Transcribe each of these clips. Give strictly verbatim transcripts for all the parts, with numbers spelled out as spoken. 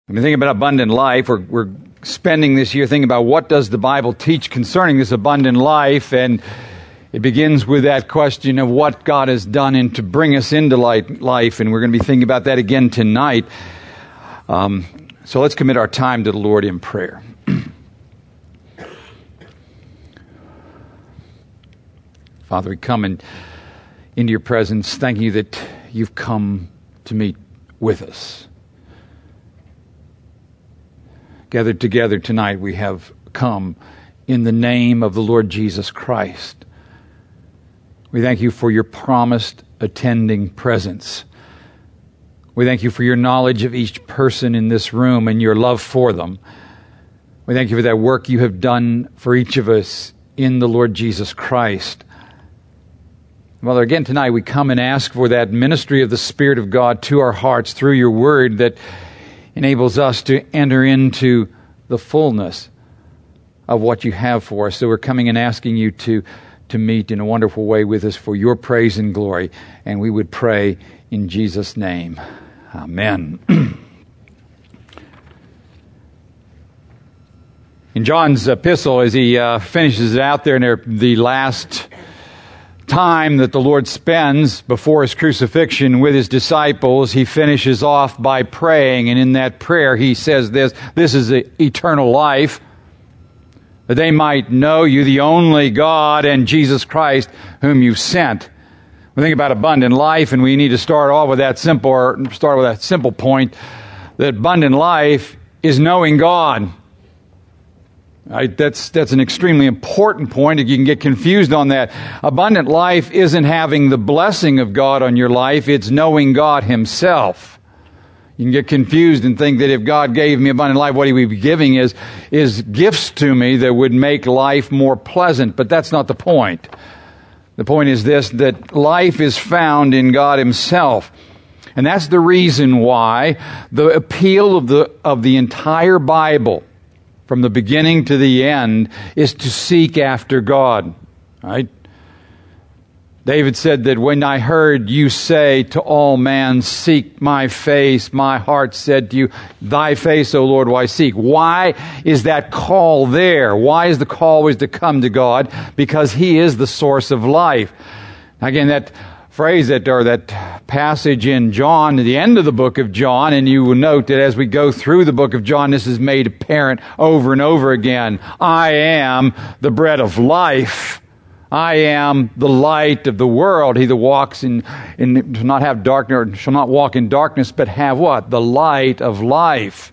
When we think about abundant life, we're, we're spending this year thinking about what does the Bible teach concerning this abundant life, and it begins with that question of what God has done and to bring us into life, and we're going to be thinking about that again tonight. Um, so let's commit our time to the Lord in prayer. Father, we come in, into your presence, thanking you that you've come to meet with us. Gathered together tonight, we have come in the name of the Lord Jesus Christ. We thank you for your promised attending presence. We thank you for your knowledge of each person in this room and your love for them. We thank you for that work you have done for each of us in the Lord Jesus Christ. Father, again tonight we come and ask for that ministry of the Spirit of God to our hearts through your word that enables us to enter into the fullness of what you have for us. So we're coming and asking you to, to meet in a wonderful way with us for your praise and glory. And we would pray in Jesus' name. Amen. In John's epistle, as he uh, finishes it out there in the last time that the Lord spends before his crucifixion with his disciples, he finishes off by praying, and in that prayer he says this, this is the eternal life, that they might know you, the only God, and Jesus Christ, whom you've sent. We think about abundant life, and we need to start off with that simple, or start with that simple point, that abundant life is knowing God. Right, that's that's an extremely important point. You can get confused on that. Abundant life isn't having the blessing of God on your life. It's knowing God himself. You can get confused and think that if God gave me abundant life, what he would be giving is, is gifts to me that would make life more pleasant. But that's not the point. The point is this, that life is found in God himself. And that's the reason why the appeal of the of the entire Bible, from the beginning to the end, is to seek after God. Right? David said that when I heard you say to all man, seek my face, my heart said to you, thy face, O Lord, will I seek. Why is that call there? Why is the call always to come to God? Because he is the source of life. Again, that phrase that, or that passage in John, at the end of the book of John, and you will note that as we go through the book of John, this is made apparent over and over again. I am the bread of life. I am the light of the world. He that walks in, in shall not have darkness, shall not walk in darkness, but have what? The light of life.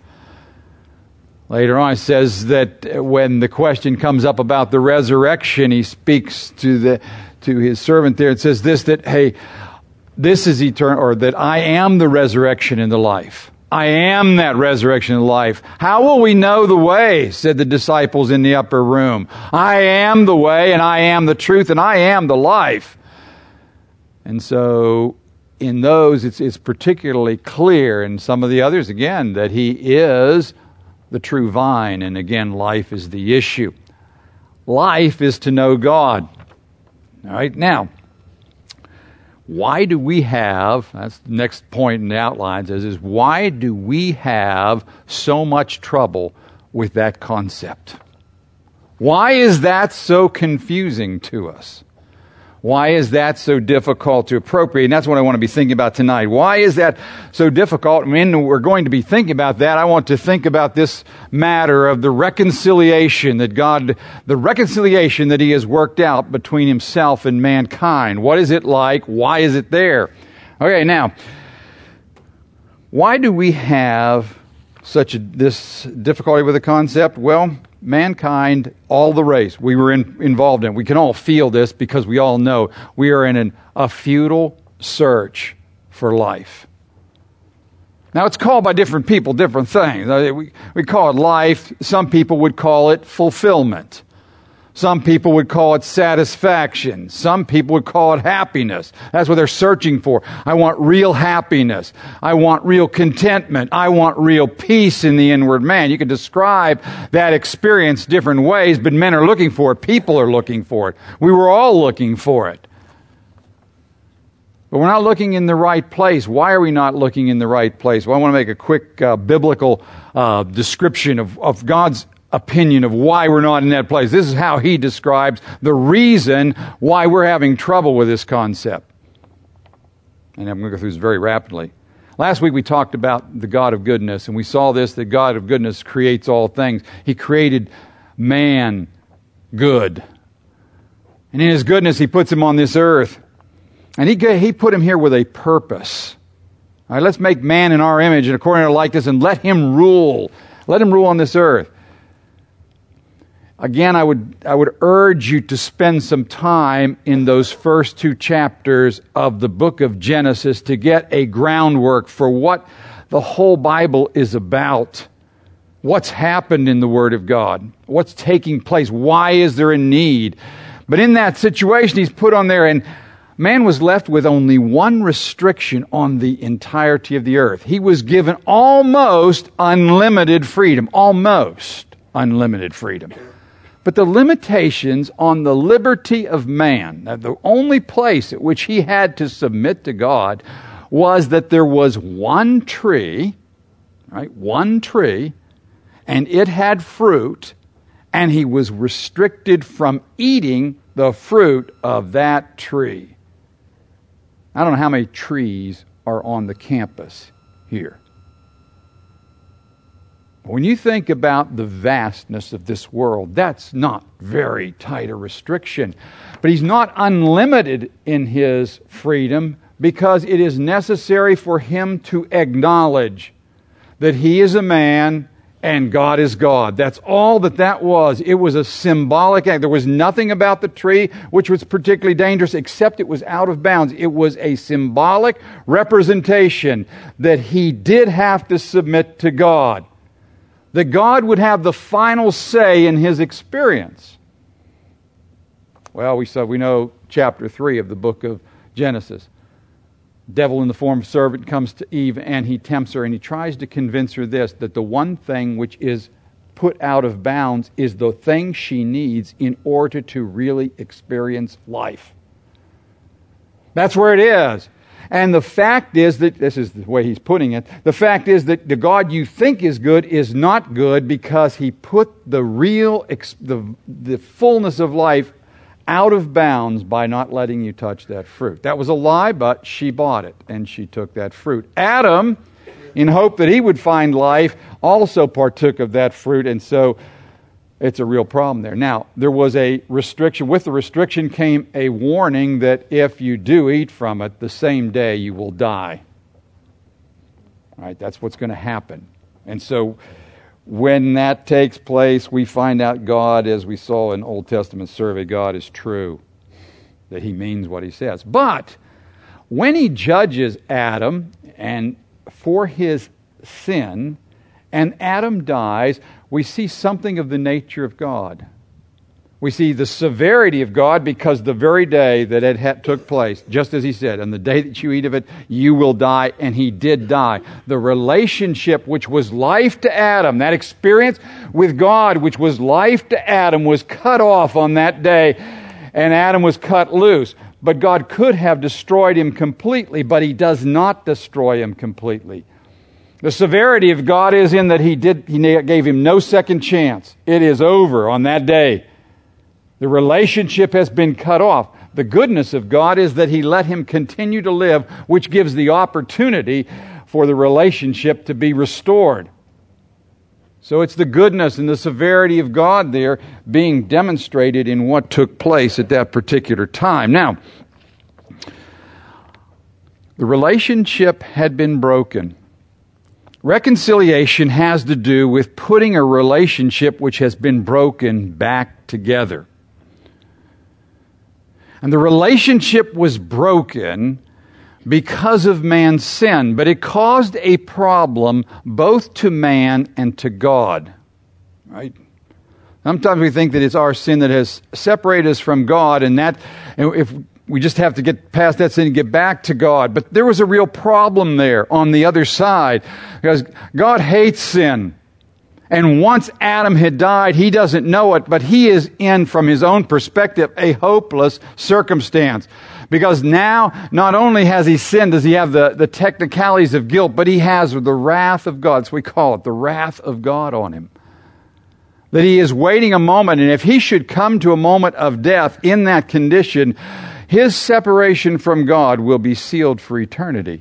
Later on, it says that when the question comes up about the resurrection, he speaks to the to his servant there. It says this, that, hey, this is eternal, or that I am the resurrection and the life. I am that resurrection and life. How will we know the way? Said the disciples in the upper room. I am the way, and I am the truth, and I am the life. And so in those, it's, it's particularly clear, and some of the others, again, that he is the true vine, and again, life is the issue. Life is to know God. All right, now, why do we have, that's the next point in the outlines, is, is why do we have so much trouble with that concept? Why is that so confusing to us? Why is that so difficult to appropriate? And that's what I want to be thinking about tonight. Why is that so difficult? And when we're going to be thinking about that, I want to think about this matter of the reconciliation that God, the reconciliation that he has worked out between himself and mankind. What is it like? Why is it there? Okay, now, why do we have such a, this difficulty with the concept? Well, mankind, all the race, we were in, involved in. We can all feel this because we all know we are in an, a futile search for life. Now, it's called by different people different things. We, we call it life. Some people would call it fulfillment. Some people would call it satisfaction. Some people would call it happiness. That's what they're searching for. I want real happiness. I want real contentment. I want real peace in the inward man. You can describe that experience different ways, but men are looking for it. People are looking for it. We were all looking for it. But we're not looking in the right place. Why are we not looking in the right place? Well, I want to make a quick uh, biblical uh, description of, of God's opinion of why we're not in that place. This is how He describes the reason why we're having trouble with this concept. And I'm going to go through this very rapidly. Last week we talked about the God of goodness, and we saw this, that God of goodness creates all things. He created man good. And in His goodness He puts him on this earth. And he, he put him here with a purpose. All right, let's make man in our image and according to our likeness and let him rule. Let him rule on this earth. Again, I would I would urge you to spend some time in those first two chapters of the book of Genesis to get a groundwork for what the whole Bible is about. What's happened in the Word of God? What's taking place? Why is there a need? But in that situation, He's put on there, and man was left with only one restriction on the entirety of the earth. He was given almost unlimited freedom. Almost unlimited freedom. But the limitations on the liberty of man, the only place at which he had to submit to God, was that there was one tree, right? One tree, and it had fruit, and he was restricted from eating the fruit of that tree. I don't know how many trees are on the campus here. When you think about the vastness of this world, that's not very tight a restriction. But He's not unlimited in His freedom because it is necessary for Him to acknowledge that He is a man and God is God. That's all that that was. It was a symbolic act. There was nothing about the tree which was particularly dangerous except it was out of bounds. It was a symbolic representation that He did have to submit to God. That God would have the final say in His experience. Well, we saw we know chapter three of the book of Genesis. Devil in the form of servant comes to Eve and he tempts her and he tries to convince her this, that the one thing which is put out of bounds is the thing she needs in order to really experience life. That's where it is. And the fact is that, this is the way he's putting it, the fact is that the God you think is good is not good because He put the real, the, the fullness of life out of bounds by not letting you touch that fruit. That was a lie, but she bought it and she took that fruit. Adam, in hope that he would find life, also partook of that fruit, and so it's a real problem there. Now, there was a restriction. With the restriction came a warning that if you do eat from it, the same day you will die. All right, that's what's going to happen. And so when that takes place, we find out God, as we saw in Old Testament survey, God is true, that He means what He says. But when He judges Adam and for his sin, and Adam dies, we see something of the nature of God. We see the severity of God because the very day that it had took place, just as He said, on the day that you eat of it, you will die, and He did die. The relationship which was life to Adam, that experience with God which was life to Adam, was cut off on that day, and Adam was cut loose. But God could have destroyed him completely, but He does not destroy him completely. The severity of God is in that He did He gave him no second chance. It is over on that day. The relationship has been cut off. The goodness of God is that He let him continue to live, which gives the opportunity for the relationship to be restored. So it's the goodness and the severity of God there being demonstrated in what took place at that particular time. Now, the relationship had been broken. Reconciliation has to do with putting a relationship which has been broken back together. And the relationship was broken because of man's sin, but it caused a problem both to man and to God. Right? Sometimes we think that it's our sin that has separated us from God, and that and if we just have to get past that sin and get back to God. But there was a real problem there on the other side, because God hates sin. And once Adam had died, he doesn't know it, but he is in, from his own perspective, a hopeless circumstance. Because now, not only has he sinned, does he have the, the technicalities of guilt, but he has the wrath of God. That's what we call it, the wrath of God on him. That he is waiting a moment, and if he should come to a moment of death in that condition, his separation from God will be sealed for eternity.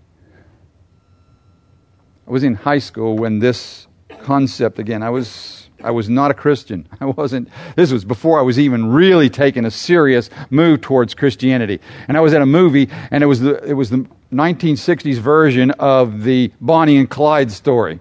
I was in high school when this concept, again, I was I was not a Christian. I wasn't, this was before I was even really taking a serious move towards Christianity. And I was at a movie, and it was the it was the nineteen sixties version of the Bonnie and Clyde story.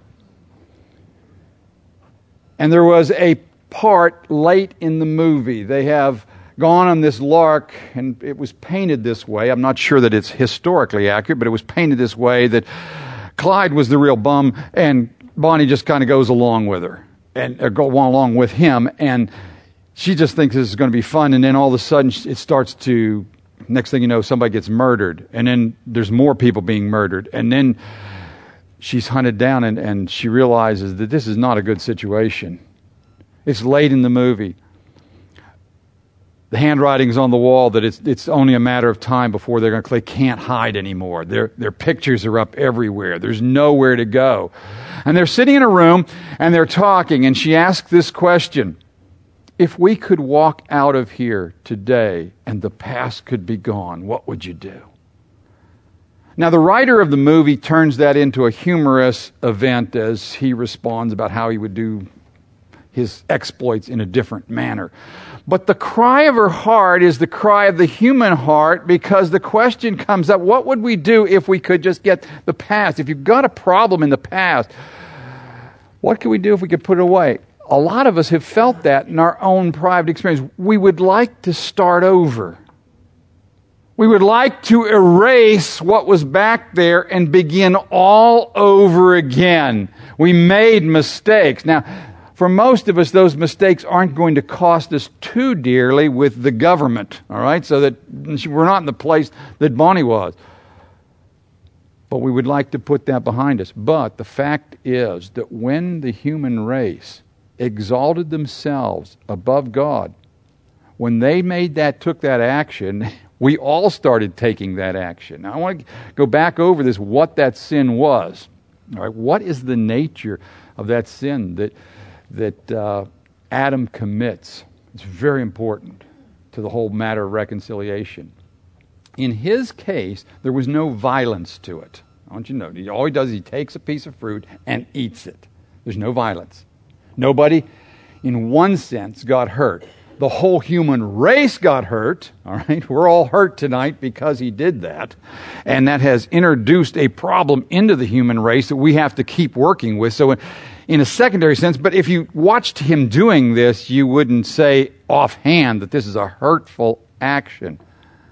And there was a part late in the movie. They have gone on this lark, and it was painted this way. I'm not sure that it's historically accurate, but it was painted this way that Clyde was the real bum, and Bonnie just kind of goes along with her, and or go along with him, and she just thinks this is going to be fun, and then all of a sudden it starts to, next thing you know, somebody gets murdered, and then there's more people being murdered, and then she's hunted down, and, and she realizes that this is not a good situation. It's late in the movie. The handwriting's on the wall that it's it's only a matter of time before they're going to, they can't hide anymore. Their their pictures are up everywhere. There's nowhere to go. And they're sitting in a room and they're talking, and she asked this question: if we could walk out of here today and the past could be gone, what would you do? Now, the writer of the movie turns that into a humorous event as he responds about how he would do his exploits in a different manner. But the cry of her heart is the cry of the human heart, because the question comes up, what would we do if we could just get the past? If you've got a problem in the past, what could we do if we could put it away? A lot of us have felt that in our own private experience. We would like to start over. We would like to erase what was back there and begin all over again. We made mistakes. Now, for most of us, those mistakes aren't going to cost us too dearly with the government, all right? So that we're not in the place that Bonnie was. But we would like to put that behind us. But the fact is that when the human race exalted themselves above God, when they made that, took that action, we all started taking that action. Now, I want to go back over this, what that sin was. All right, what is the nature of that sin that that uh, Adam commits? It's very important to the whole matter of reconciliation. In his case, there was no violence to it. I want you to know, all he does is he takes a piece of fruit and eats it. There's no violence. Nobody, in one sense, got hurt. The whole human race got hurt. All right, we're all hurt tonight because he did that. And that has introduced a problem into the human race that we have to keep working with. So in a secondary sense, but if you watched him doing this, you wouldn't say offhand that this is a hurtful action.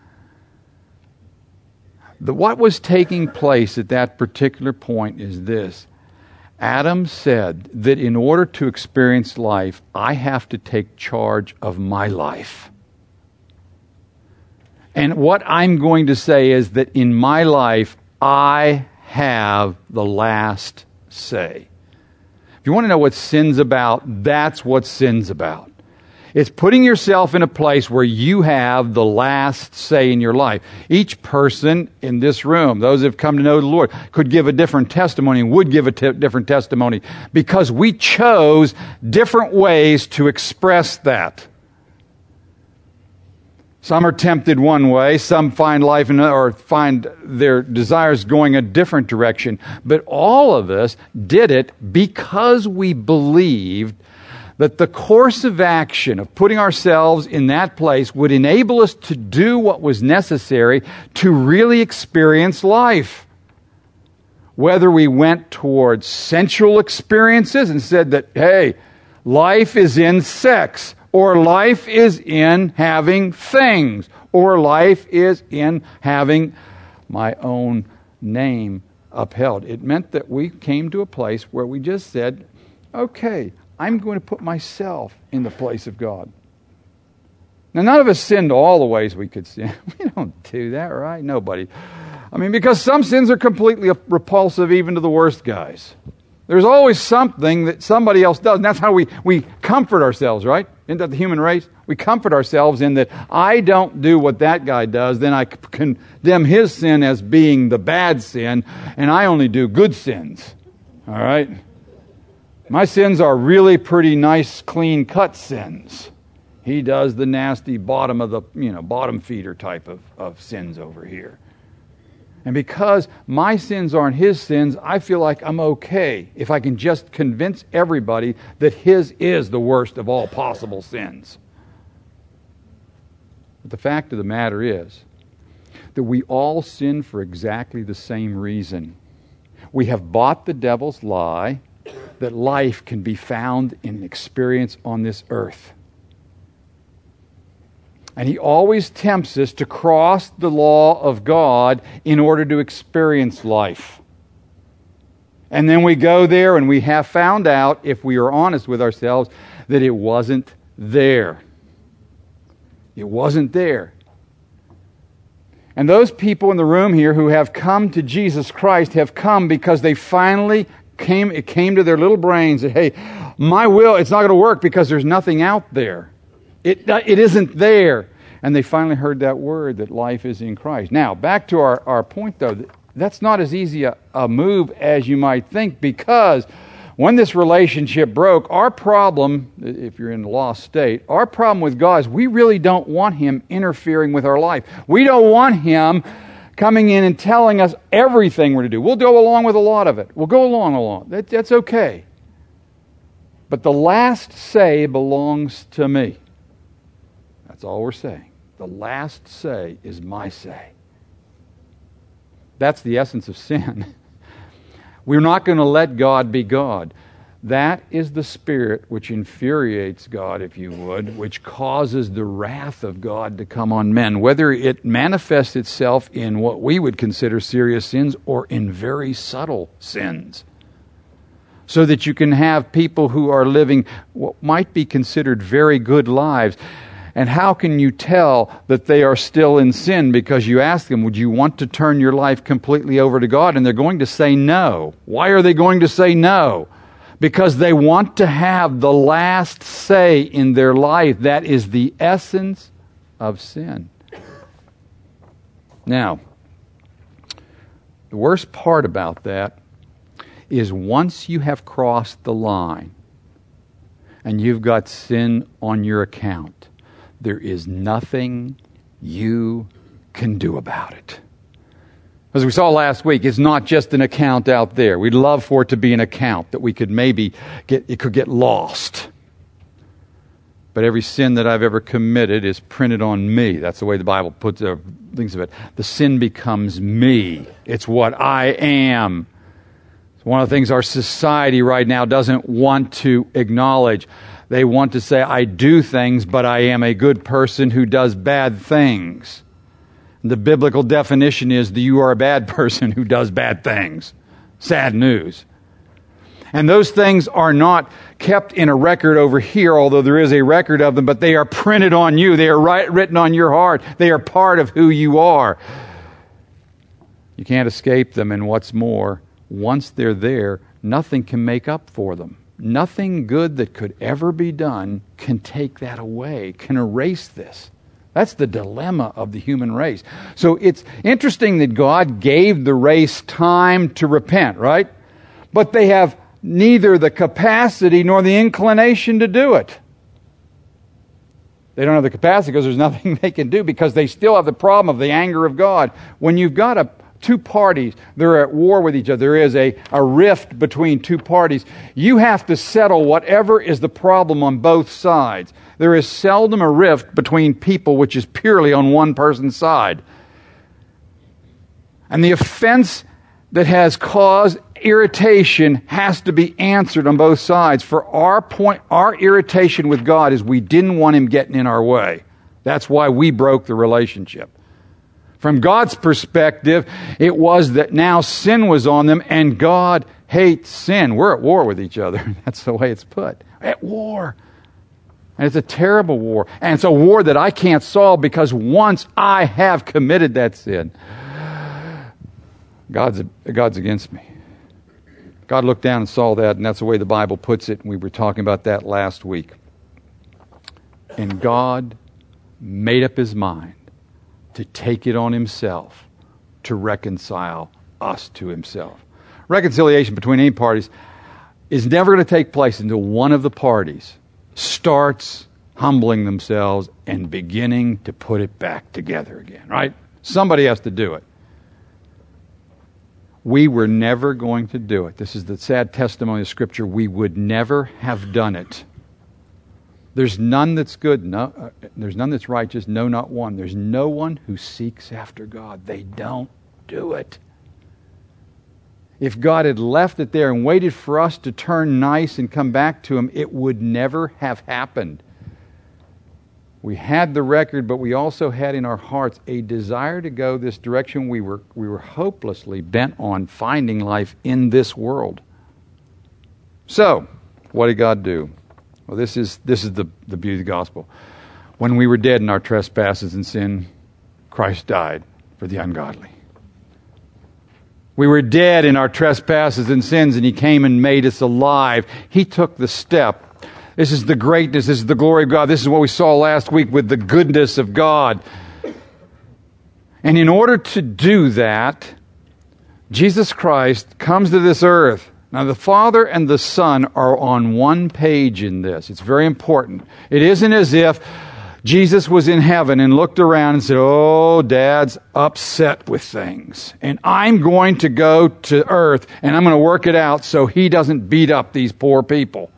The, what was taking place at that particular point is this. Adam said that in order to experience life, I have to take charge of my life. And what I'm going to say is that in my life, I have the last say. If you want to know what sin's about, that's what sin's about. It's putting yourself in a place where you have the last say in your life. Each person in this room, those who have come to know the Lord, could give a different testimony and would give a t- different testimony because we chose different ways to express that. Some are tempted one way, some find life in, or find their desires going a different direction. But all of us did it because we believed that the course of action of putting ourselves in that place would enable us to do what was necessary to really experience life. Whether we went towards sensual experiences and said that, hey, life is in sex, or life is in having things, or life is in having my own name upheld. It meant that we came to a place where we just said, okay, I'm going to put myself in the place of God. Now, none of us sinned all the ways we could sin. We don't do that, right? Nobody. I mean, because some sins are completely repulsive even to the worst guys. There's always something that somebody else does, and that's how we, we comfort ourselves, right? Isn't that the human race? We comfort ourselves in that I don't do what that guy does, then I condemn his sin as being the bad sin, and I only do good sins. All right? My sins are really pretty nice, clean-cut sins. He does the nasty bottom of the, you know, bottom feeder type of, of sins over here. And because my sins aren't his sins, I feel like I'm okay if I can just convince everybody that his is the worst of all possible sins. But the fact of the matter is that we all sin for exactly the same reason. We have bought the devil's lie that life can be found in an experience on this earth. And he always tempts us to cross the law of God in order to experience life. And then we go there and we have found out, if we are honest with ourselves, that it wasn't there. It wasn't there. And those people in the room here who have come to Jesus Christ have come because they finally came, it came to their little brains that, hey, my will, it's not going to work because there's nothing out there. It, it isn't there. And they finally heard that word that life is in Christ. Now, back to our, our point, though. That's not as easy a, a move as you might think, because when this relationship broke, our problem, if you're in a lost state, our problem with God is we really don't want Him interfering with our life. We don't want Him coming in and telling us everything we're to do. We'll go along with a lot of it. We'll go along along. That, that's okay. But the last say belongs to me. That's all we're saying. The last say is my say. That's the essence of sin. We're not going to let God be God. That is the spirit which infuriates God, if you would, which causes the wrath of God to come on men, whether it manifests itself in what we would consider serious sins or in very subtle sins. So that you can have people who are living what might be considered very good lives. And how can you tell that they are still in sin? Because you ask them, would you want to turn your life completely over to God? And they're going to say no. Why are they going to say no? Because they want to have the last say in their life. That is the essence of sin. Now, the worst part about that is once you have crossed the line and you've got sin on your account, there is nothing you can do about it. As we saw last week, it's not just an account out there. We'd love for it to be an account that we could maybe get, it could get lost. But every sin that I've ever committed is printed on me. That's the way the Bible puts uh, things of it. The sin becomes me. It's what I am. It's one of the things our society right now doesn't want to acknowledge. They want to say, I do things, but I am a good person who does bad things. The biblical definition is that you are a bad person who does bad things. Sad news. And those things are not kept in a record over here, although there is a record of them, but they are printed on you. They are right, written on your heart. They are part of who you are. You can't escape them, and what's more, once they're there, nothing can make up for them. Nothing good that could ever be done can take that away, can erase this. That's the dilemma of the human race. So it's interesting that God gave the race time to repent, right? But they have neither the capacity nor the inclination to do it. They don't have the capacity because there's nothing they can do, because they still have the problem of the anger of God. When you've got a two parties, they're at war with each other, there is a, a rift between two parties, you have to settle whatever is the problem on both sides. There is seldom a rift between people which is purely on one person's side. And the offense that has caused irritation has to be answered on both sides. For our point, our irritation with God is we didn't want Him getting in our way. That's why we broke the relationship. From God's perspective, it was that now sin was on them, and God hates sin. We're at war with each other. That's the way it's put. At war. And it's a terrible war. And it's a war that I can't solve, because once I have committed that sin, God's, God's against me. God looked down and saw that, and that's the way the Bible puts it. And we were talking about that last week. And God made up his mind to take it on himself to reconcile us to himself. Reconciliation between any parties is never going to take place until one of the parties starts humbling themselves and beginning to put it back together again, right? Somebody has to do it. We were never going to do it. This is the sad testimony of Scripture. We would never have done it. There's none that's good. No, uh, there's none that's righteous. No, not one. There's no one who seeks after God. They don't do it. If God had left it there and waited for us to turn nice and come back to him, it would never have happened. We had the record, but we also had in our hearts a desire to go this direction. We were we were hopelessly bent on finding life in this world. So, what did God do? Well, this is this is the, the beauty of the gospel. When we were dead in our trespasses and sin, Christ died for the ungodly. We were dead in our trespasses and sins, and he came and made us alive. He took the step. This is the greatness. This is the glory of God. This is what we saw last week with the goodness of God. And in order to do that, Jesus Christ comes to this earth. Now, the Father and the Son are on one page in this. It's very important. It isn't as if Jesus was in heaven and looked around and said, oh, Dad's upset with things. And I'm going to go to earth and I'm going to work it out so he doesn't beat up these poor people.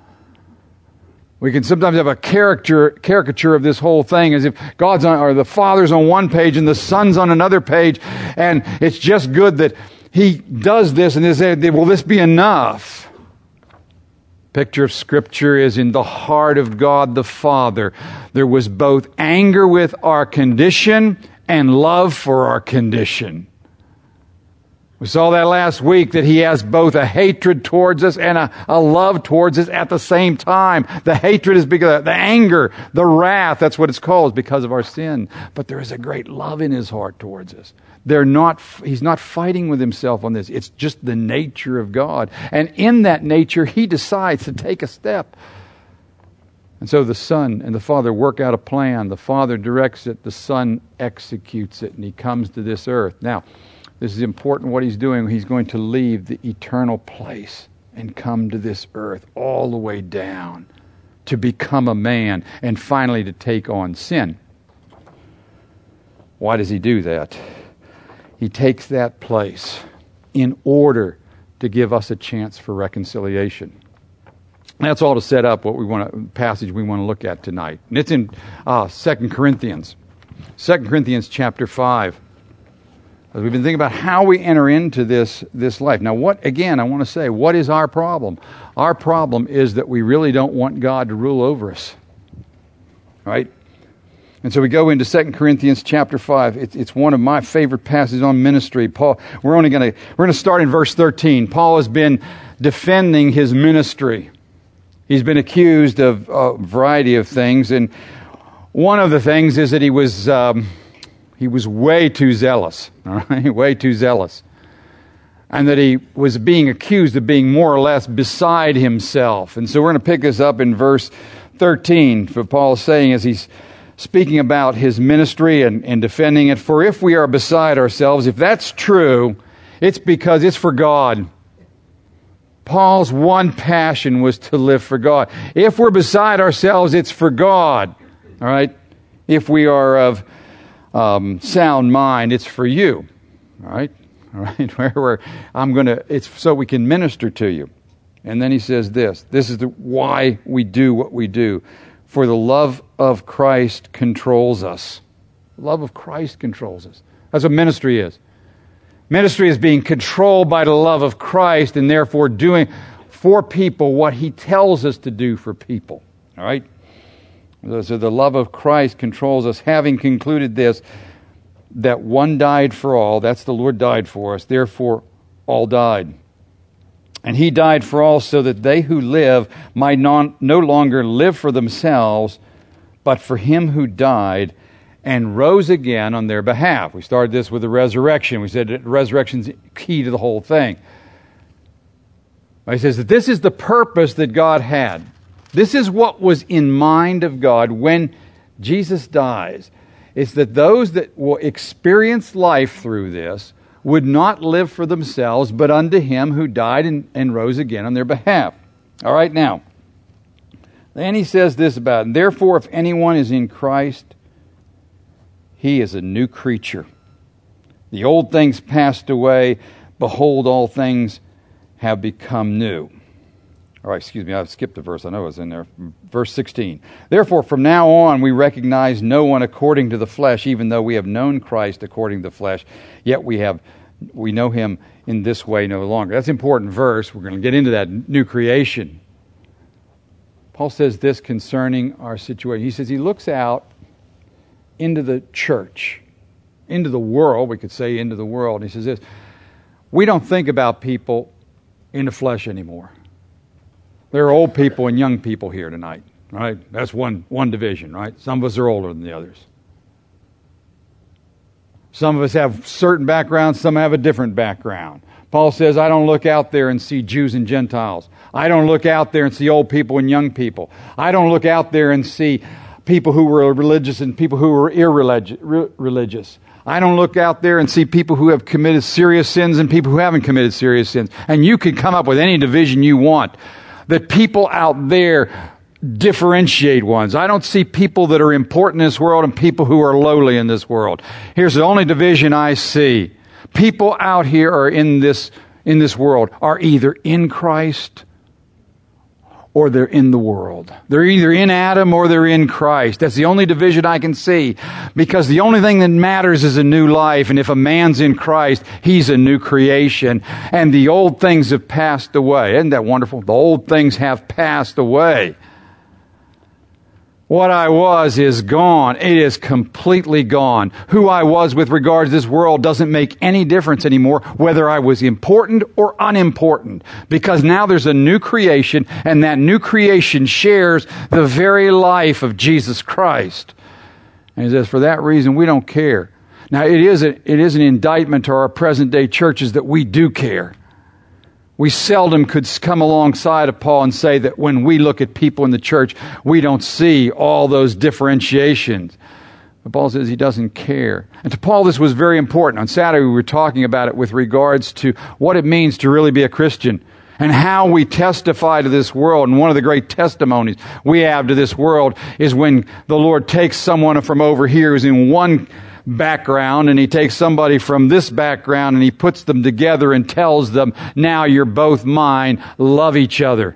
We can sometimes have a caricature, caricature of this whole thing as if God's on, or the Father's on one page and the Son's on another page. And it's just good that he does this and they say, will this be enough? Picture of Scripture is in the heart of God the Father. There was both anger with our condition and love for our condition. We saw that last week, that he has both a hatred towards us and a, a love towards us at the same time. The hatred is because the anger, the wrath, that's what it's called, because of our sin. But there is a great love in his heart towards us. They're not, he's not fighting with himself on this. It's just the nature of God. And in that nature, he decides to take a step. And so the Son and the Father work out a plan. The Father directs it. The Son executes it. And he comes to this earth. Now, this is important what he's doing. He's going to leave the eternal place and come to this earth all the way down to become a man and finally to take on sin. Why does he do that? He takes that place in order to give us a chance for reconciliation. That's all to set up what we want to, passage we want to look at tonight. And it's in uh, Second Corinthians. Second Corinthians chapter five. As we've been thinking about how we enter into this, this life. Now, what, again, I want to say, what is our problem? Our problem is that we really don't want God to rule over us. Right? And so we go into Second Corinthians chapter five. It's, it's one of my favorite passages on ministry. Paul, we're only going to, we're going to start in verse thirteen. Paul has been defending his ministry. He's been accused of a variety of things. And one of the things is that he was, um, He was way too zealous, all right? way too zealous. And that he was being accused of being more or less beside himself. And so we're going to pick this up in verse thirteen. For Paul is saying as he's speaking about his ministry and, and defending it, for if we are beside ourselves, if that's true, it's because it's for God. Paul's one passion was to live for God. If we're beside ourselves, it's for God. All right? If we are of Um, sound mind, it's for you. All right? All right? Where, where I'm going to, it's so we can minister to you. And then he says this, this is the, why we do what we do. For the love of Christ controls us. The love of Christ controls us. That's what ministry is. Ministry is being controlled by the love of Christ and therefore doing for people what he tells us to do for people. All right? So the love of Christ controls us, having concluded this, that one died for all, that's the Lord died for us, therefore all died. And he died for all so that they who live might non, no longer live for themselves, but for him who died and rose again on their behalf. We started this with the resurrection. We said that resurrection's key to the whole thing. He says that this is the purpose that God had. This is what was in mind of God when Jesus dies. It's that those that will experience life through this would not live for themselves, but unto Him who died and, and rose again on their behalf. All right, now, then he says this about it. Therefore, if anyone is in Christ, he is a new creature. The old things passed away. Behold, all things have become new. All right, excuse me, I've skipped a verse. I know it was in there. Verse sixteen. Therefore, from now on, we recognize no one according to the flesh, even though we have known Christ according to the flesh, yet we have we know Him in this way no longer. That's an important verse. We're going to get into that new creation. Paul says this concerning our situation. He says he looks out into the church, into the world, we could say into the world. And he says this, we don't think about people in the flesh anymore. There are old people and young people here tonight, right? That's one, one division, right? Some of us are older than the others. Some of us have certain backgrounds, some have a different background. Paul says, I don't look out there and see Jews and Gentiles. I don't look out there and see old people and young people. I don't look out there and see people who were religious and people who were irreligious. I don't look out there and see people who have committed serious sins and people who haven't committed serious sins. And you can come up with any division you want. That people out there differentiate ones. I don't see people that are important in this world and people who are lowly in this world. Here's the only division I see. People out here are in this in this world are either in Christ or they're in the world. They're either in Adam or they're in Christ. That's the only division I can see, because the only thing that matters is a new life. And if a man's in Christ, he's a new creation. And the old things have passed away. Isn't that wonderful? The old things have passed away. What I was is gone. It is completely gone. Who I was with regard to this world doesn't make any difference anymore, whether I was important or unimportant, because now there's a new creation, and that new creation shares the very life of Jesus Christ. And he says, for that reason, we don't care. Now, it is, a, it is an indictment to our present-day churches that we do care. We seldom could come alongside of Paul and say that when we look at people in the church, we don't see all those differentiations. But Paul says he doesn't care. And to Paul, this was very important. On Saturday, we were talking about it with regards to what it means to really be a Christian and how we testify to this world. And one of the great testimonies we have to this world is when the Lord takes someone from over here who's in one background, and He takes somebody from this background and He puts them together and tells them, now you're both mine, love each other.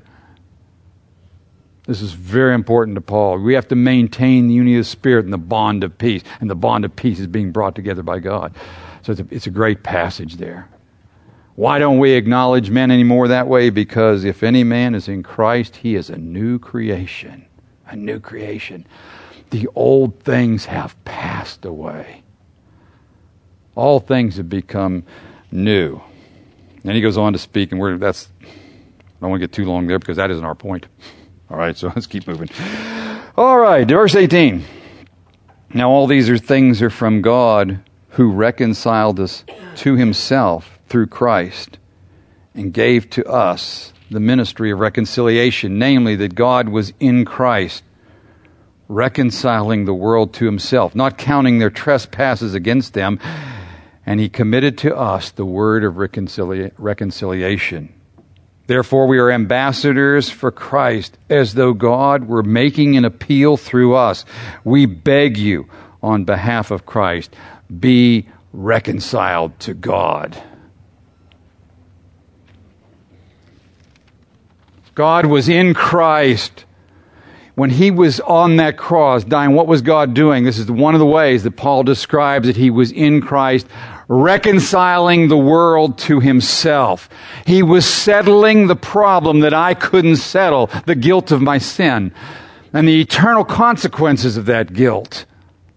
This is very important to Paul. We have to maintain the unity of the Spirit and the bond of peace, and the bond of peace is being brought together by God. So it's a, it's a great passage there. Why don't we acknowledge men anymore that way? Because if any man is in Christ, he is a new creation. A new creation. The old things have passed away. All things have become new. Then he goes on to speak, and we're that's I don't want to get too long there because that isn't our point. All right, so let's keep moving. All right, verse eighteen. Now all these are things are from God, who reconciled us to Himself through Christ and gave to us the ministry of reconciliation, namely that God was in Christ, reconciling the world to Himself, not counting their trespasses against them, and He committed to us the word of reconcilia- reconciliation. Therefore we are ambassadors for Christ, as though God were making an appeal through us. We beg you, on behalf of Christ, be reconciled to God. God was in Christ. When He was on that cross dying, what was God doing? This is one of the ways that Paul describes that He was in Christ, reconciling the world to Himself. He was settling the problem that I couldn't settle, the guilt of my sin, and the eternal consequences of that guilt.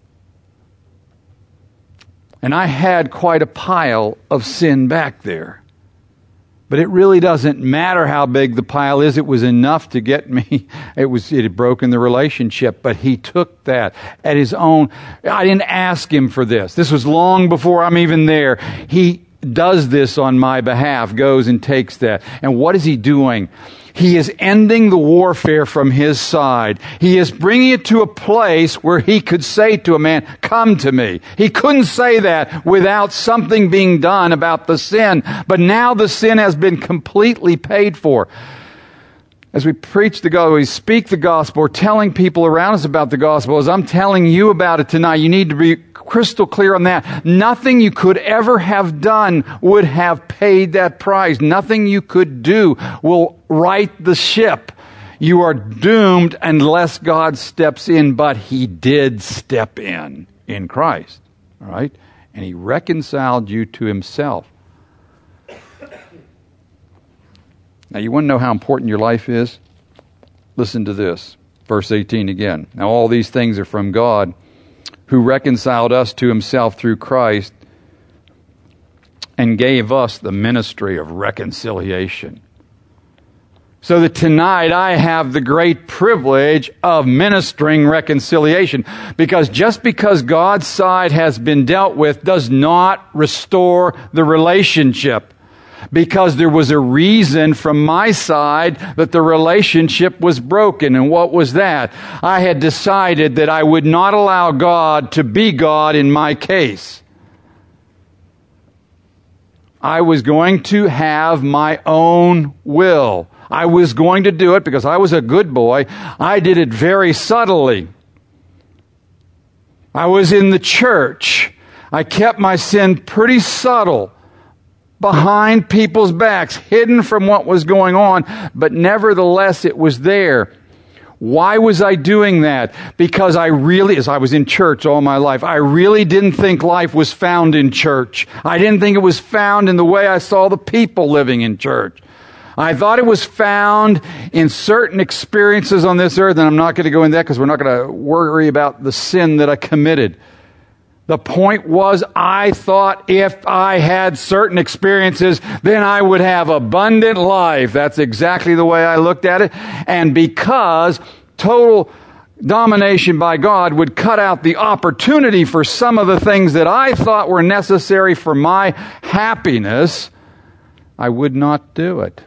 And I had quite a pile of sin back there. But it really doesn't matter how big the pile is. It was enough to get me. It was, it had broken the relationship. But He took that at His own. I didn't ask Him for this. This was long before I'm even there. He does this on my behalf, goes and takes that. And what is He doing? He is ending the warfare from his side. He is bringing it to a place where he could say to a man, come to me. He couldn't say that without something being done about the sin. But now the sin has been completely paid for. As we preach the gospel, we speak the gospel, we're telling people around us about the gospel. As I'm telling you about it tonight, you need to be crystal clear on that. Nothing you could ever have done would have paid that price. Nothing you could do will right the ship. You are doomed unless God steps in, but He did step in, in Christ. All right? And He reconciled you to Himself. Now, you want to know how important your life is? Listen to this. Verse eighteen again. Now, all these things are from God, who reconciled us to Himself through Christ and gave us the ministry of reconciliation. So that tonight I have the great privilege of ministering reconciliation. Because just because God's side has been dealt with does not restore the relationship. Because there was a reason from my side that the relationship was broken. And what was that? I had decided that I would not allow God to be God in my case. I was going to have my own will. I was going to do it because I was a good boy. I did it very subtly. I was in the church. I kept my sin pretty subtle, behind people's backs, hidden from what was going on, but nevertheless it was there. Why was I doing that? Because I really, as I was in church all my life, I really didn't think life was found in church. I didn't think it was found in the way I saw the people living in church. I thought it was found in certain experiences on this earth, and I'm not going to go into that because we're not going to worry about the sin that I committed. The point was, I thought if I had certain experiences, then I would have abundant life. That's exactly the way I looked at it. And because total domination by God would cut out the opportunity for some of the things that I thought were necessary for my happiness, I would not do it.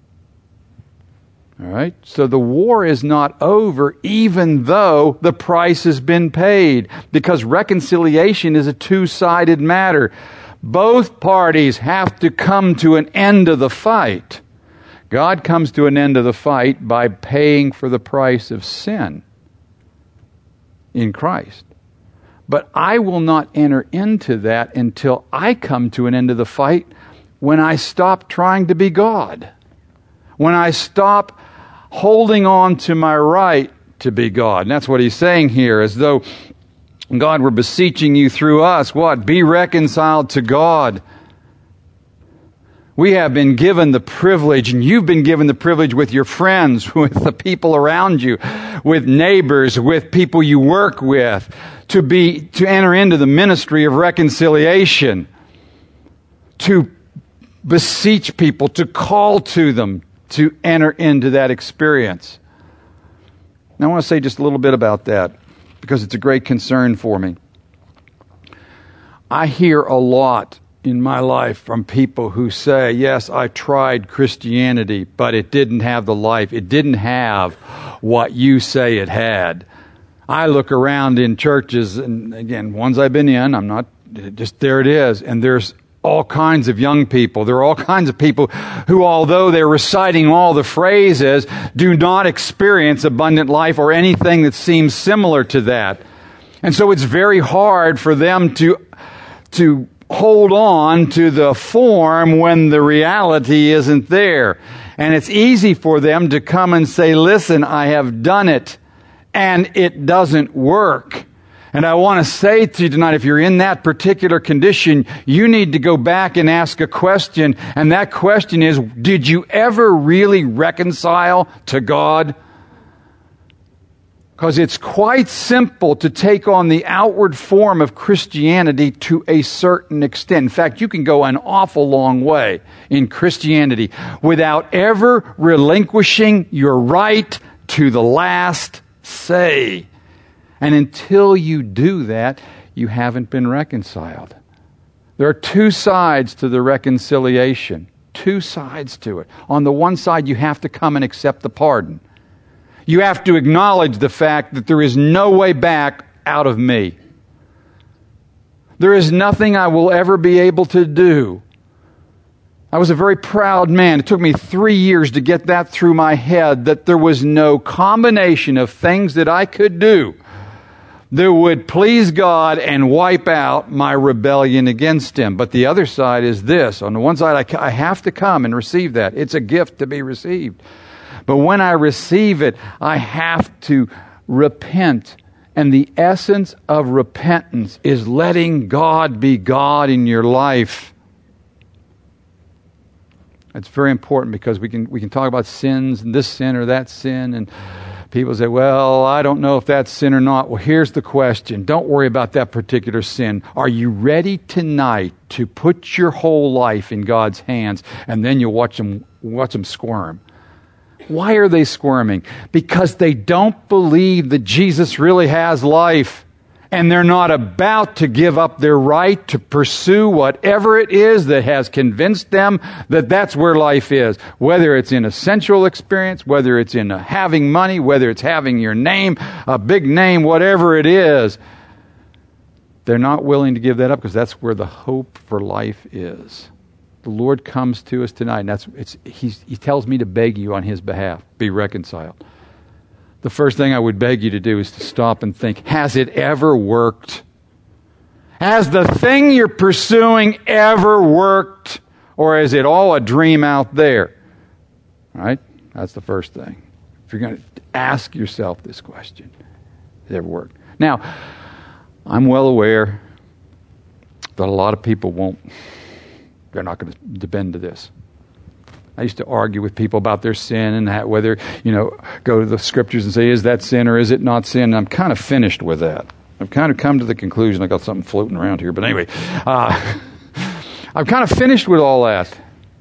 All right? So the war is not over even though the price has been paid, because reconciliation is a two-sided matter. Both parties have to come to an end of the fight. God comes to an end of the fight by paying for the price of sin in Christ. But I will not enter into that until I come to an end of the fight when I stop trying to be God. When I stop holding on to my right to be God. And that's what he's saying here, as though God were beseeching you through us. What? Be reconciled to God. We have been given the privilege, and you've been given the privilege with your friends, with the people around you, with neighbors, with people you work with, to be, to enter into the ministry of reconciliation, to beseech people, to call to them, to enter into that experience. Now, I want to say just a little bit about that, because it's a great concern for me. I hear a lot in my life from people who say, yes, I tried Christianity, but it didn't have the life. It didn't have what you say it had. I look around in churches, and again, ones I've been in, I'm not, just there it is, and there's all kinds of young people. There are all kinds of people who, although they're reciting all the phrases, do not experience abundant life or anything that seems similar to that. And so it's very hard for them to, to hold on to the form when the reality isn't there. And it's easy for them to come and say, listen, I have done it, and it doesn't work. And I want to say to you tonight, if you're in that particular condition, you need to go back and ask a question. And that question is, did you ever really reconcile to God? Because it's quite simple to take on the outward form of Christianity to a certain extent. In fact, you can go an awful long way in Christianity without ever relinquishing your right to the last say. And until you do that, you haven't been reconciled. There are two sides to the reconciliation. two sides to it. On the one side, you have to come and accept the pardon. You have to acknowledge the fact that there is no way back out of me. There is nothing I will ever be able to do. I was a very proud man. It took me three years to get that through my head, that there was no combination of things that I could do that would please God and wipe out my rebellion against Him. But the other side is this. On the one side, I, I have to come and receive that. It's a gift to be received. But when I receive it, I have to repent. And the essence of repentance is letting God be God in your life. It's very important because we can we can talk about sins and this sin or that sin, and people say, well, I don't know if that's sin or not. Well, here's the question. Don't worry about that particular sin. Are you ready tonight to put your whole life in God's hands? And then you watch them watch them squirm. Why are they squirming? Because they don't believe that Jesus really has life. And they're not about to give up their right to pursue whatever it is that has convinced them that that's where life is. Whether it's in a sensual experience, whether it's in a having money, whether it's having your name, a big name, whatever it is. They're not willing to give that up because that's where the hope for life is. The Lord comes to us tonight, and that's it's he's, He tells me to beg you on His behalf, be reconciled. The first thing I would beg you to do is to stop and think, has it ever worked? Has the thing you're pursuing ever worked? Or is it all a dream out there? All right? That's the first thing. If you're going to ask yourself this question, has it ever worked? Now, I'm well aware that a lot of people won't, they're not going to bend to this. I used to argue with people about their sin and that, whether, you know, go to the scriptures and say, is that sin or is it not sin? And I'm kind of finished with that. I've kind of come to the conclusion. I got something floating around here. But anyway, uh, I'm kind of finished with all that.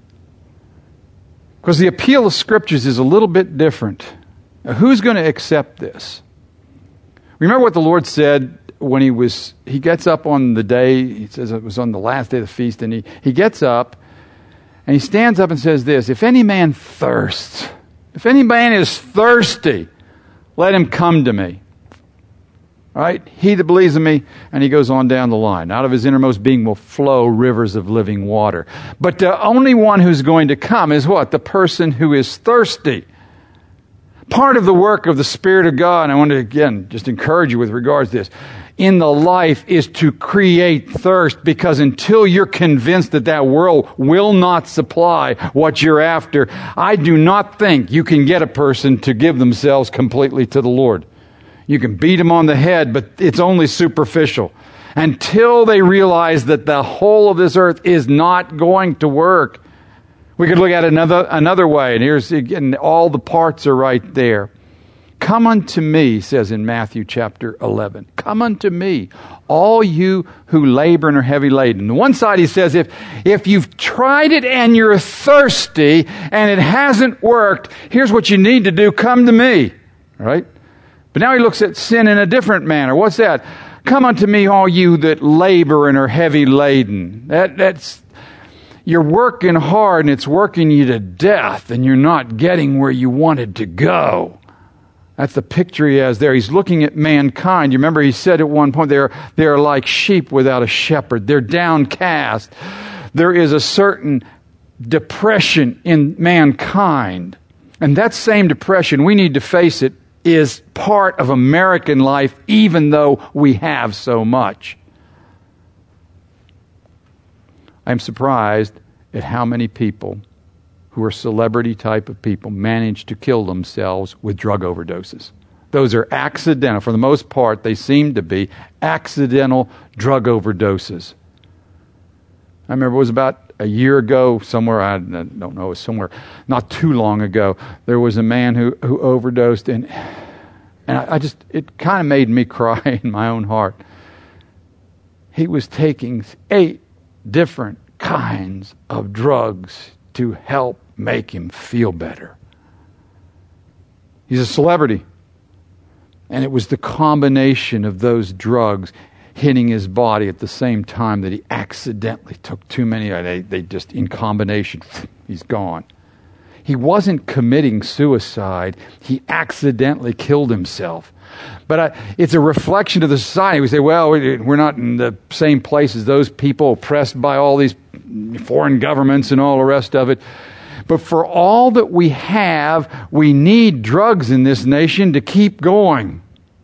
Because the appeal of scriptures is a little bit different. Now, who's going to accept this? Remember what the Lord said when he was, he gets up on the day, he says it was on the last day of the feast, and he, he gets up, and he stands up and says this, if any man thirsts, if any man is thirsty, let him come to me. All right? He that believes in me, and he goes on down the line. Out of his innermost being will flow rivers of living water. But the only one who's going to come is what? The person who is thirsty. Part of the work of the Spirit of God, and I want to again just encourage you with regards to this, in the life is to create thirst, because until you're convinced that that world will not supply what you're after, I do not think you can get a person to give themselves completely to the Lord. You can beat them on the head, but it's only superficial. Until they realize that the whole of this earth is not going to work. We could look at it another, another way, and here's again, all the parts are right there. Come unto me, he says in Matthew chapter eleven. Come unto me, all you who labor and are heavy laden. On one side he says, if, if you've tried it and you're thirsty and it hasn't worked, here's what you need to do, come to me. Right? But now he looks at sin in a different manner. What's that? Come unto me, all you that labor and are heavy laden. That, that's, you're working hard and it's working you to death and you're not getting where you wanted to go. That's the picture he has there. He's looking at mankind. You remember he said at one point, they're, they're like sheep without a shepherd. They're downcast. There is a certain depression in mankind. And that same depression, we need to face it, is part of American life, even though we have so much. I'm surprised at how many people who are celebrity type of people manage to kill themselves with drug overdoses. Those are accidental. For the most part, they seem to be accidental drug overdoses. I remember it was about a year ago, somewhere, I don't know, it was somewhere not too long ago, there was a man who, who overdosed, and, and I, I just, it kind of made me cry in my own heart. He was taking eight different kinds of drugs to help make him feel better. He's a celebrity. And it was the combination of those drugs. hitting his body at the same time that he accidentally took too many. They, they just, in combination, he's gone. He wasn't committing suicide. He accidentally killed himself. But I, it's a reflection of the society. We say, well, we're not in the same place as those people oppressed by all these foreign governments and all the rest of it. But for all that we have, we need drugs in this nation to keep going.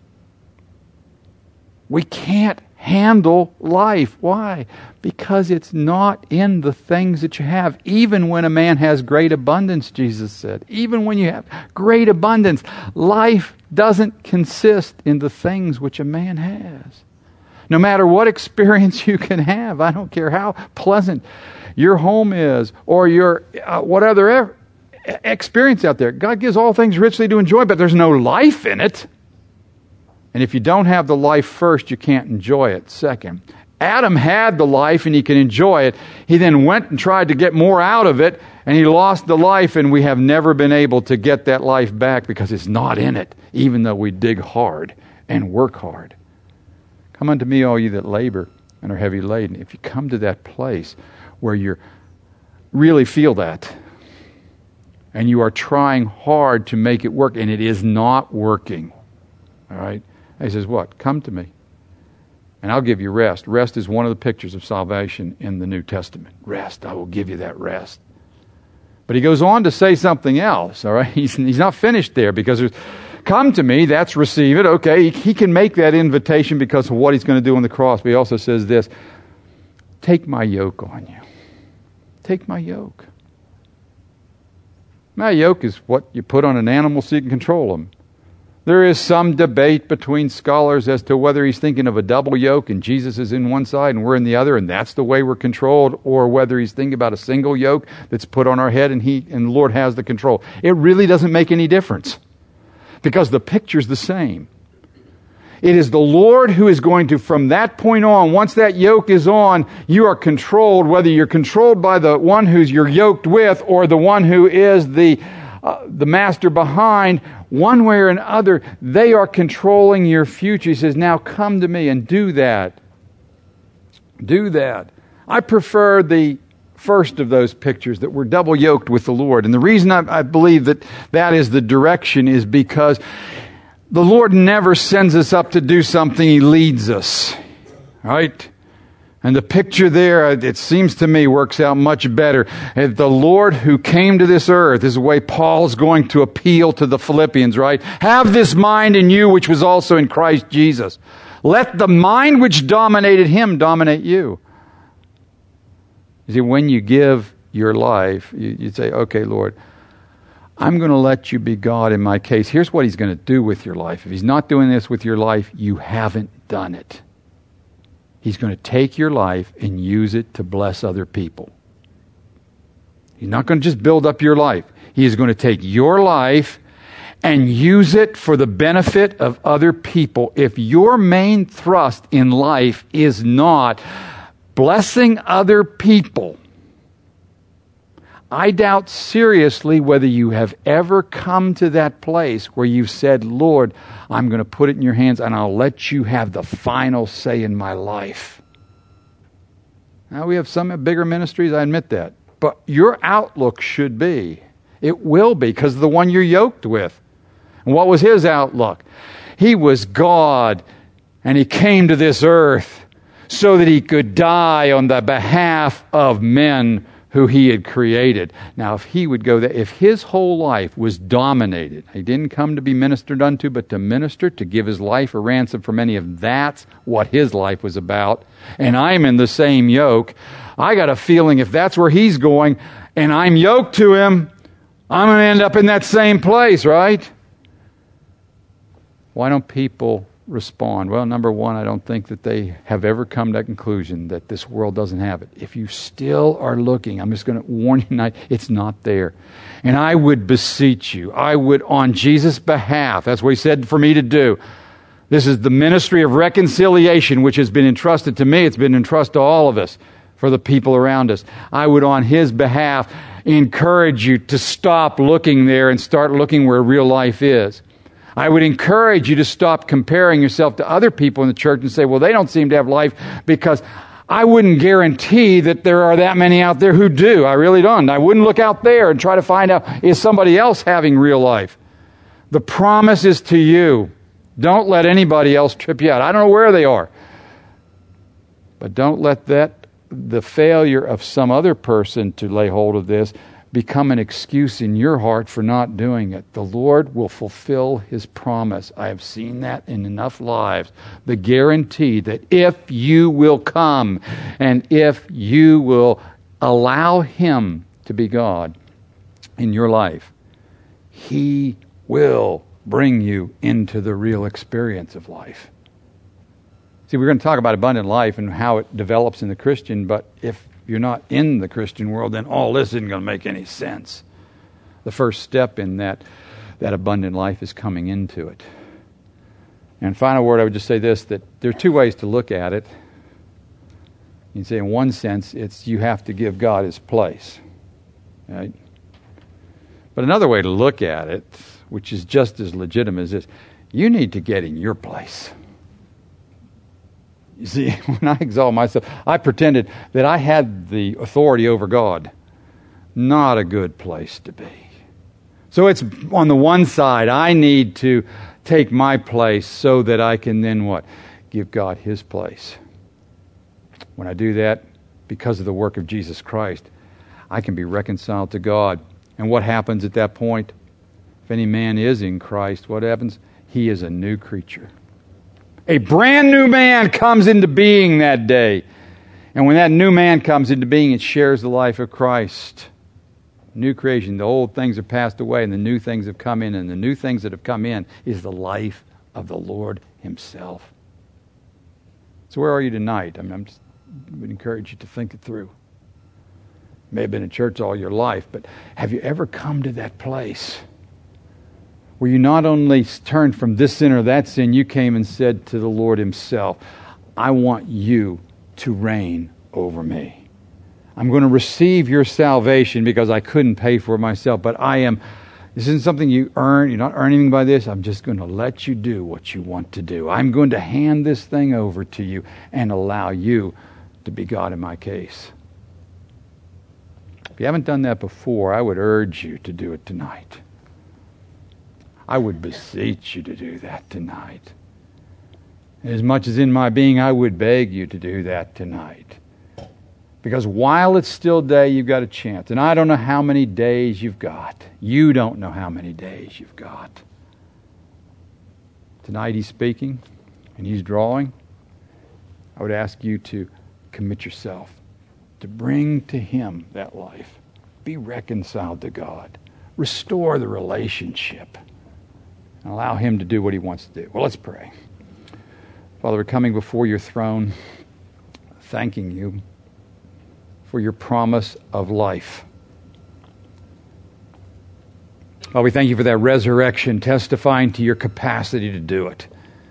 We can't handle life. Why? Because it's not in the things that you have. Even when a man has great abundance, Jesus said. Even when you have great abundance, life doesn't consist in the things which a man has. No matter what experience you can have, I don't care how pleasant your home is or your uh, what other experience out there. God gives all things richly to enjoy, but there's no life in it. And if you don't have the life first, you can't enjoy it second. Adam had the life and he can enjoy it. He then went and tried to get more out of it, and he lost the life, and we have never been able to get that life back because it's not in it, even though we dig hard and work hard. Come unto me, all you that labor and are heavy laden. If you come to that place where you really feel that, and you are trying hard to make it work, and it is not working, all right? He says, what? Come to me, and I'll give you rest. Rest is one of the pictures of salvation in the New Testament. Rest. I will give you that rest. But he goes on to say something else, all right? He's, he's not finished there, because there's, come to me, that's receive it. Okay, he, he can make that invitation because of what he's going to do on the cross. But he also says this, take my yoke on you. Take my yoke. My yoke is what you put on an animal so you can control them. There is some debate between scholars as to whether he's thinking of a double yoke and Jesus is in one side and we're in the other, and that's the way we're controlled, or whether he's thinking about a single yoke that's put on our head and he and the Lord has the control. It really doesn't make any difference because the picture's the same. It is the Lord who is going to, from that point on, once that yoke is on, you are controlled, whether you're controlled by the one who's you're yoked with or the one who is the uh, the master behind. One way or another, they are controlling your future. He says, now come to me and do that. Do that. I prefer the first of those pictures, that we're double yoked with the Lord. And the reason I, I believe that that is the direction is because the Lord never sends us up to do something. He leads us. Right? And the picture there, it seems to me, works out much better. The Lord who came to this earth is the way Paul's going to appeal to the Philippians, right? Have this mind in you which was also in Christ Jesus. Let the mind which dominated him dominate you. You see, when you give your life, you, you say, okay, Lord, I'm going to let you be God in my case. Here's what he's going to do with your life. If he's not doing this with your life, you haven't done it. He's going to take your life and use it to bless other people. He's not going to just build up your life. He is going to take your life and use it for the benefit of other people. If your main thrust in life is not blessing other people, I doubt seriously whether you have ever come to that place where you've said, Lord, I'm going to put it in your hands and I'll let you have the final say in my life. Now, we have some bigger ministries, I admit that. But your outlook should be, it will be, because of the one you're yoked with. And what was his outlook? He was God, and he came to this earth so that he could die on the behalf of men who he had created. Now, if he would go there, if his whole life was dominated, he didn't come to be ministered unto, but to minister, to give his life a ransom for many, if that's what his life was about, and I'm in the same yoke, I got a feeling if that's where he's going, and I'm yoked to him, I'm going to end up in that same place, right? Why don't people respond? Well, number one, I don't think that they have ever come to that conclusion that this world doesn't have it. If you still are looking, I'm just going to warn you tonight, it's not there. And I would beseech you, I would, on Jesus' behalf, that's what he said for me to do. This is the ministry of reconciliation, which has been entrusted to me. It's been entrusted to all of us for the people around us. I would, on his behalf, encourage you to stop looking there and start looking where real life is. I would encourage you to stop comparing yourself to other people in the church and say, well, they don't seem to have life, because I wouldn't guarantee that there are that many out there who do. I really don't. I wouldn't look out there and try to find out, is somebody else having real life? The promise is to you. Don't let anybody else trip you out. I don't know where they are. But don't let that, the failure of some other person to lay hold of this, become an excuse in your heart for not doing it. The Lord will fulfill His promise. I have seen that in enough lives. The guarantee that if you will come and if you will allow Him to be God in your life, He will bring you into the real experience of life. See, we're going to talk about abundant life and how it develops in the Christian, but if you're not in the Christian world, then all this isn't going to make any sense. The first step in that, that abundant life is coming into it. And final word, I would just say this, that there are two ways to look at it. You can say in one sense, it's you have to give God His place. Right? But another way to look at it, which is just as legitimate as this, you need to get in your place. You see, when I exalt myself, I pretended that I had the authority over God. Not a good place to be. So it's on the one side, I need to take my place so that I can then what? Give God His place. When I do that, because of the work of Jesus Christ, I can be reconciled to God. And what happens at that point? If any man is in Christ, what happens? He is a new creature. A brand new man comes into being that day. And when that new man comes into being, it shares the life of Christ. New creation. The old things have passed away and the new things have come in. And the new things that have come in is the life of the Lord Himself. So where are you tonight? I mean, I just would encourage you to think it through. You may have been in church all your life, but have you ever come to that place where you not only turned from this sin or that sin, you came and said to the Lord Himself, I want you to reign over me. I'm going to receive your salvation because I couldn't pay for it myself, but I am, this isn't something you earn, you're not earning anything by this, I'm just going to let you do what you want to do. I'm going to hand this thing over to you and allow you to be God in my case. If you haven't done that before, I would urge you to do it tonight. I would beseech you to do that tonight. And as much as in my being, I would beg you to do that tonight. Because while it's still day, you've got a chance. And I don't know how many days you've got. You don't know how many days you've got. Tonight He's speaking and He's drawing. I would ask you to commit yourself to bring to Him that life. Be reconciled to God. Restore the relationship. And allow Him to do what He wants to do. Well, let's pray. Father, we're coming before your throne, thanking you for your promise of life. Father, we thank you for that resurrection, testifying to your capacity to do it.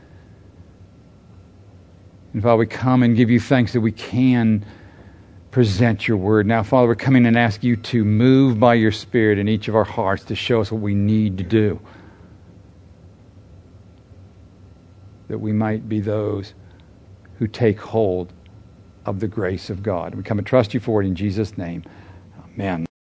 And Father, we come and give you thanks that we can present your word. Now, Father, we're coming and ask you to move by your Spirit in each of our hearts to show us what we need to do, that we might be those who take hold of the grace of God. We come and trust you for it in Jesus' name. Amen.